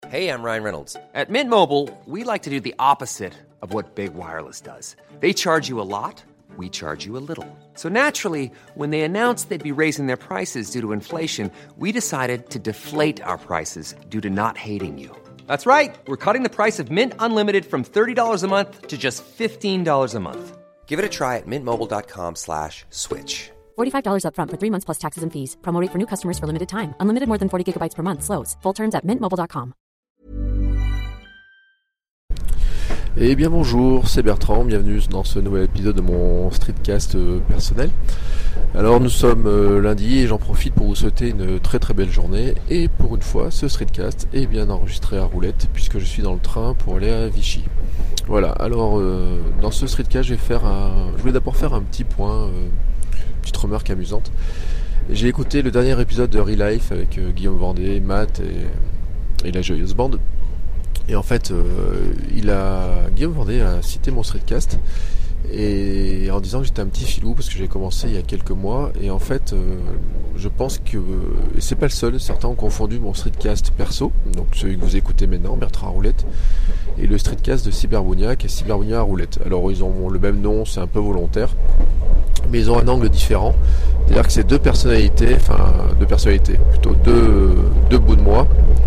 Hey, I'm Ryan Reynolds. At Mint Mobile, we like to do the opposite of what Big Wireless does. They charge you a lot, we charge you a little. So naturally, when they announced they'd be raising their prices due to inflation, we decided to deflate our prices due to not hating you. That's right. We're cutting the price of Mint Unlimited from $30 a month to just $15 a month. Give it a try at mintmobile.com/switch. $45 up front for 3 months plus taxes and fees. Promo rate for new customers for limited time. Unlimited more than 40 gigabytes per month. Slows full terms at mintmobile.com. Eh bien bonjour, c'est Bertrand, bienvenue dans ce nouvel épisode de mon streetcast personnel. Alors nous sommes lundi et j'en profite pour vous souhaiter une très très belle journée. Et pour une fois, ce streetcast est bien enregistré à roulette puisque je suis dans le train pour aller à Vichy. Voilà, alors dans ce streetcast je voulais d'abord faire un petit point, petite remarque amusante. J'ai écouté le dernier épisode de Real Life avec Guillaume Vendée, Matt et la joyeuse bande. Et en fait, Guillaume Vendée a cité mon streetcast et en disant que j'étais un petit filou parce que j'ai commencé il y a quelques mois. Et en fait, je pense que et c'est pas le seul. Certains ont confondu mon streetcast perso, donc celui que vous écoutez maintenant, Bertrand à roulette, et le streetcast de Cyberbounia qui est Cyberbounia à roulette. Alors ils ont le même nom, c'est un peu volontaire, mais ils ont un angle différent. C'est-à-dire que c'est deux personnalités, plutôt deux bouts de moi.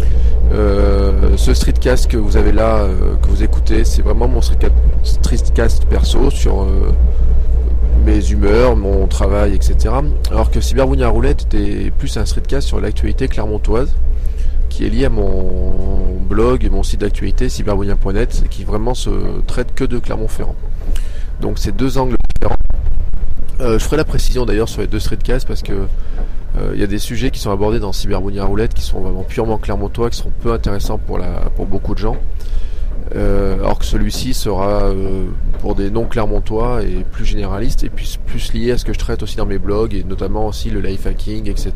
Ce streetcast que vous avez là, que vous écoutez, c'est vraiment mon streetcast perso sur mes humeurs, mon travail, etc. Alors que Cyberbounia à roulette était plus un streetcast sur l'actualité clermontoise, qui est lié à mon blog et mon site d'actualité cyberbounia.net, qui vraiment se traite que de Clermont-Ferrand. Donc c'est deux angles différents. Je ferai la précision d'ailleurs sur les deux streetcasts parce que il y a des sujets qui sont abordés dans Cyberbounia roulette qui sont vraiment purement clermontois, qui sont peu intéressants pour beaucoup de gens. Alors que celui-ci sera pour des non clermontois et plus généraliste et puis plus lié à ce que je traite aussi dans mes blogs et notamment aussi le life hacking, etc.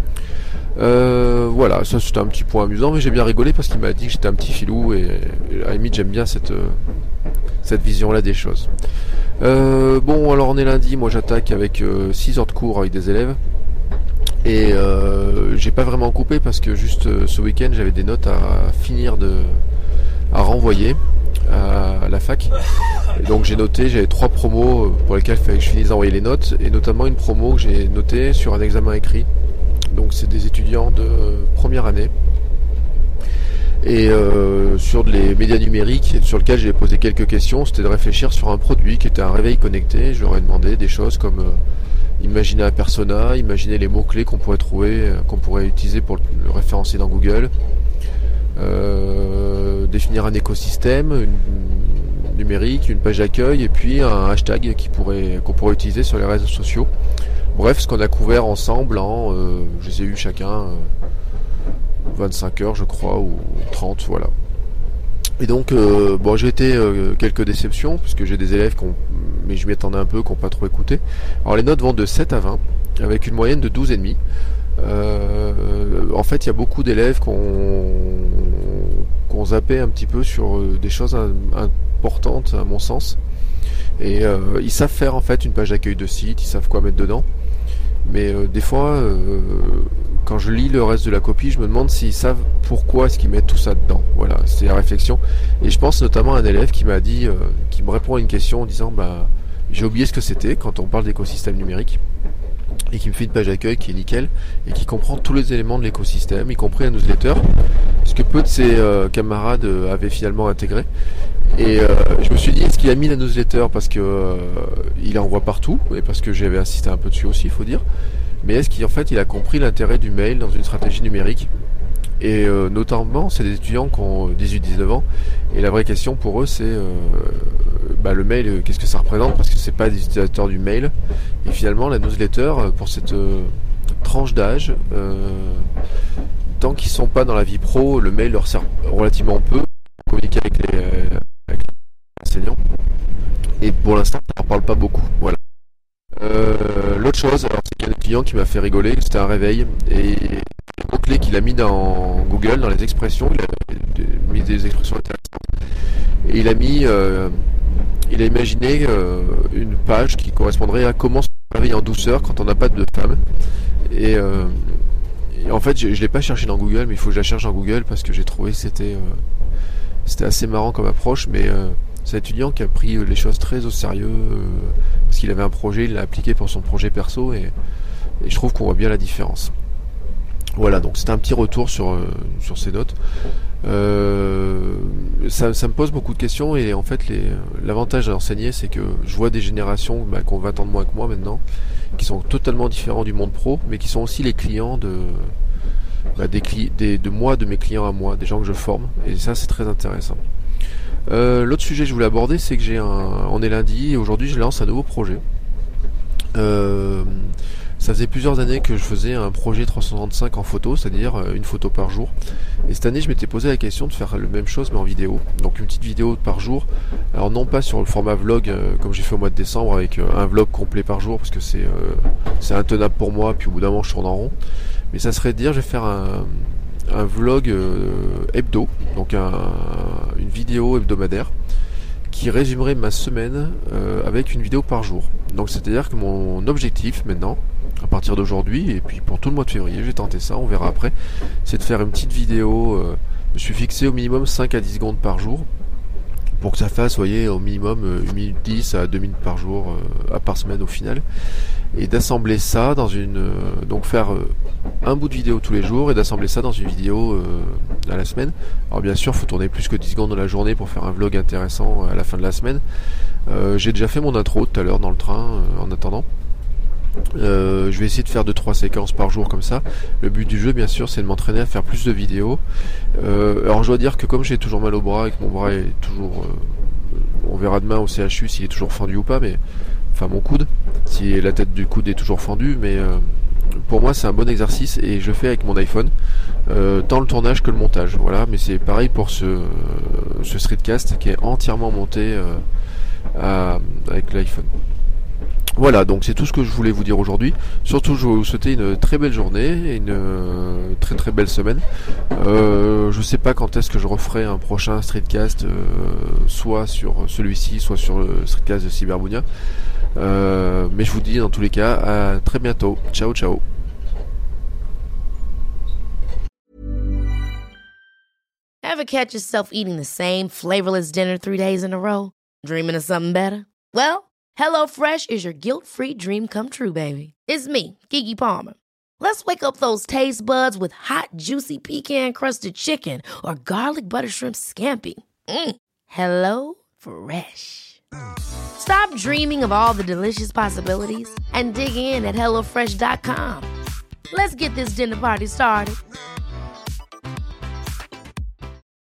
Voilà, ça c'était un petit point amusant, mais j'ai bien rigolé parce qu'il m'a dit que j'étais un petit filou et à la limite j'aime bien cette vision-là des choses. Bon, alors on est lundi, moi j'attaque avec 6 heures de cours avec des élèves. Et j'ai pas vraiment coupé parce que juste ce week-end j'avais des notes à renvoyer à la fac. Et donc j'avais 3 promos pour lesquelles il fallait que je finisse d'envoyer les notes, et notamment une promo que j'ai notée sur un examen écrit. Donc c'est des étudiants de première année. Et sur les médias numériques sur lesquels j'ai posé quelques questions, c'était de réfléchir sur un produit qui était un réveil connecté. Je leur ai demandé des choses comme imaginer un persona, imaginer les mots-clés qu'on pourrait trouver, qu'on pourrait utiliser pour le référencer dans Google, définir un écosystème numérique, une page d'accueil et puis un hashtag qu'on pourrait utiliser sur les réseaux sociaux. Bref, ce qu'on a couvert ensemble je les ai eu chacun 25 heures je crois, ou 30, voilà. Et donc, j'ai été quelques déceptions, puisque j'ai des élèves mais je m'y attendais un peu, qui n'ont pas trop écouté. Alors les notes vont de 7 à 20, avec une moyenne de 12,5. En fait, il y a beaucoup d'élèves qui ont zappé un petit peu sur des choses importantes, à mon sens. Et ils savent faire en fait une page d'accueil de site, ils savent quoi mettre dedans. Mais des fois, quand je lis le reste de la copie, je me demande s'ils savent pourquoi est-ce qu'ils mettent tout ça dedans. Voilà, c'est la réflexion. Et je pense notamment à un élève qui m'a dit, qui me répond à une question en disant, j'ai oublié ce que c'était quand on parle d'écosystème numérique, et qui me fait une page d'accueil qui est nickel et qui comprend tous les éléments de l'écosystème, y compris un newsletter, ce que peu de ses camarades avaient finalement intégré. Et je me suis dit, est-ce qu'il a mis la newsletter parce que il la envoie partout, et parce que j'avais insisté un peu dessus aussi, il faut dire, mais est-ce qu'il a compris l'intérêt du mail dans une stratégie numérique? Et notamment, c'est des étudiants qui ont 18-19 ans, et la vraie question pour eux, c'est le mail, qu'est-ce que ça représente, parce que c'est pas des utilisateurs du mail. Et finalement, la newsletter, pour cette tranche d'âge, tant qu'ils sont pas dans la vie pro, le mail leur sert relativement peu pour communiquer avec les enseignants. Et pour l'instant, ça leur parle pas beaucoup. Voilà. L'autre chose, alors c'est qu'il y a un étudiant qui m'a fait rigoler, c'était un réveil, et les mots-clés qu'il a mis dans Google, dans les expressions, il a mis des expressions intéressantes, et il a imaginé une page qui correspondrait à comment se réveiller en douceur quand on n'a pas de femme, et en fait, je l'ai pas cherché dans Google, mais il faut que je la cherche dans Google parce que j'ai trouvé que c'était assez marrant comme approche. Mais c'est un étudiant qui a pris les choses très au sérieux parce qu'il avait un projet, il l'a appliqué pour son projet perso et je trouve qu'on voit bien la différence. Voilà, donc c'était un petit retour sur ces notes. Ça me pose beaucoup de questions et en fait l'avantage d'enseigner, c'est que je vois des générations qui ont 20 ans de moins que moi maintenant, qui sont totalement différents du monde pro, mais qui sont aussi les clients de mes clients à moi, des gens que je forme, et ça c'est très intéressant. L'autre sujet que je voulais aborder, c'est que on est lundi et aujourd'hui je lance un nouveau projet. Ça faisait plusieurs années que je faisais un projet 365 en photo, c'est-à-dire une photo par jour. Et cette année, je m'étais posé la question de faire la même chose, mais en vidéo. Donc une petite vidéo par jour. Alors non pas sur le format vlog, comme j'ai fait au mois de décembre, avec un vlog complet par jour, parce que c'est intenable pour moi, puis au bout d'un moment, je tourne en rond. Mais ça serait de dire, je vais faire un vlog hebdo, donc une vidéo hebdomadaire, qui résumerait ma semaine avec une vidéo par jour. Donc c'est-à-dire que mon objectif maintenant, à partir d'aujourd'hui, et puis pour tout le mois de février, j'ai tenté ça, on verra après, c'est de faire une petite vidéo, je me suis fixé au minimum 5 à 10 secondes par jour, pour que ça fasse, vous voyez, au minimum 1 minute 10 à 2 minutes par jour, par semaine au final, et d'assembler ça dans donc faire un bout de vidéo tous les jours, et d'assembler ça dans une vidéo à la semaine. Alors bien sûr, il faut tourner plus que 10 secondes dans la journée pour faire un vlog intéressant à la fin de la semaine. J'ai déjà fait mon intro tout à l'heure dans le train, en attendant. Je vais essayer de faire 2-3 séquences par jour comme ça. Le but du jeu, bien sûr, c'est de m'entraîner à faire plus de vidéos. Alors je dois dire que comme j'ai toujours mal au bras et que mon bras est toujours... on verra demain au CHU s'il est toujours fendu ou pas, mais... Enfin mon coude, si la tête du coude est toujours fendue, mais pour moi c'est un bon exercice et je fais avec mon iPhone, tant le tournage que le montage. Voilà, mais c'est pareil pour ce streetcast qui est entièrement monté avec l'iPhone. Voilà, donc c'est tout ce que je voulais vous dire aujourd'hui. Surtout, je vais vous souhaiter une très belle journée et une très très belle semaine. Je sais pas quand est-ce que je referai un prochain streetcast, soit sur celui-ci, soit sur le streetcast de Cyberbunia. Mais je vous dis dans tous les cas à très bientôt. Ciao ciao. Ever catch yourself eating the same flavorless dinner 3 days in a row? Dreaming of something better? Well, HelloFresh is your guilt-free dream come true, baby. It's me, Keke Palmer. Let's wake up those taste buds with hot, juicy pecan-crusted chicken or garlic butter shrimp scampi. Hello Fresh. Stop dreaming of all the delicious possibilities and dig in at HelloFresh.com. Let's get this dinner party started.